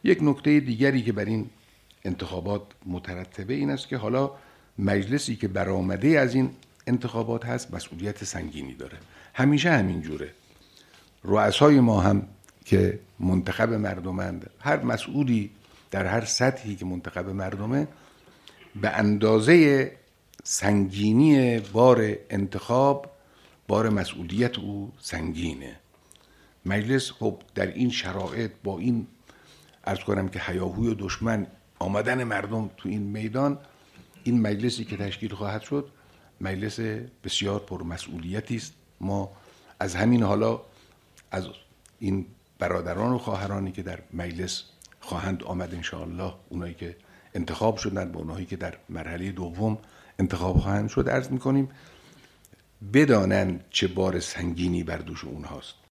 یک نکته دیگری که بر این انتخابات مترتبه این است که حالا مجلسی که برآمده از این انتخابات هست مسئولیت سنگینی داره. همیشه همین جوره. رؤسای ما هم که منتخب مردمند، هر مسئولی در هر سطحی که منتخب مردمه، به اندازه سنگینی بار انتخاب بار مسئولیت او سنگینه. مجلس خب در این شرایط با این عرض کنم که هیاهوی دشمن آمدن مردم تو این میدان، این مجلسی که تشکیل خواهد شد مجلس بسیار پرمسئولیتی است. ما از همین حالا از این برادران و خواهرانی که در مجلس خواهند آمد انشاءالله، اونایی که انتخاب شدن با اونایی که در مرحله دوم انتخاب خواهند شد، عرض میکنیم بدانند چه بار سنگینی بر دوش اونهاست.